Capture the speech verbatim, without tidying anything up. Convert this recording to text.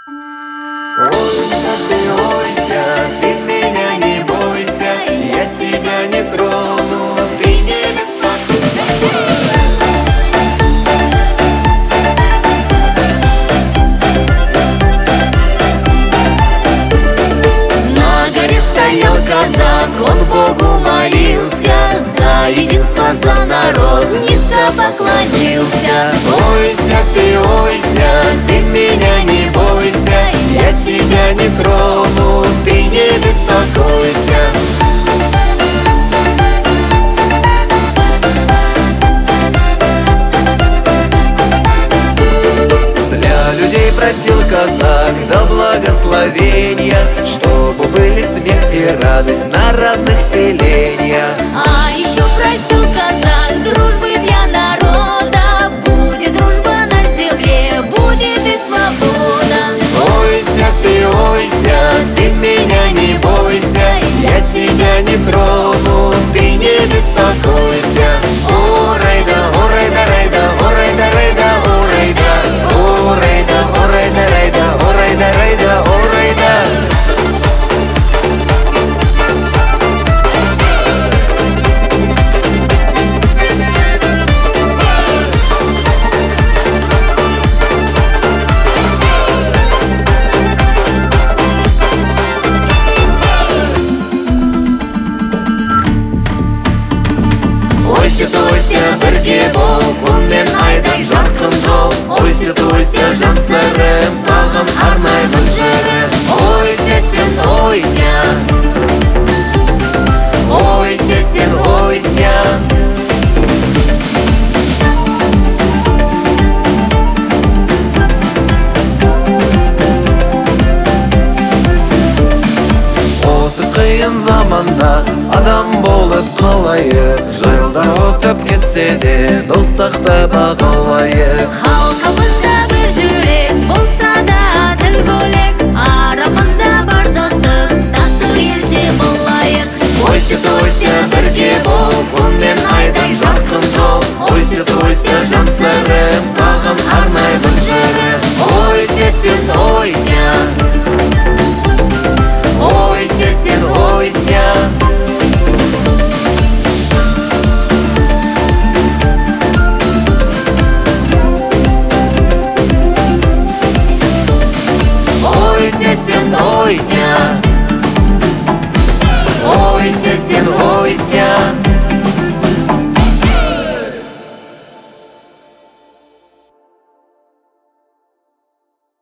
Ойся ты, ойся, ты меня не бойся, я тебя не трону, ты не беспокойся. На горе стоял казак, он Богу молился, за единство, за народ низко поклонился. Ойся ты, ойся, ты меня не бойся, я тебя не трону, ты не беспокойся. Для людей просил казак до благословения, чтобы были смех и радость на родных селениях. А еще просил казак дружбы для народа, будет дружба на земле, будет и свобода. Ойся ты, ойся, ты меня не бойся, я тебя не трону, ты не беспокойся. О, райда, о, райда, райда, о, райда, райда, о, райда, о, райда, о, райда, райда, о, райда, райда, о, райда. Ойся, тойся, бірге бол, күнмен айдай жарқын жол. Ойся, тойся, жан сыры, саған арнаймын жыры. Ойся сен, ойся, ойся сен, ойся. Осы қиын заманда адам болып қалайық, жылдар өтіп кетсе де достықты бағалайық. Халқымызда бір жүрек болса да тіл бөлек, арамызда бір достық, тату елде болайық. Ойся, тойся, бірге бол, күнмен айдай жарқын жол. Ойся, тойся, жан сыры, саған арнаймын жыры. Ойся сен, ойся, ойся сен, ойся. Ойся сен, ойся, ойся сен, ойся.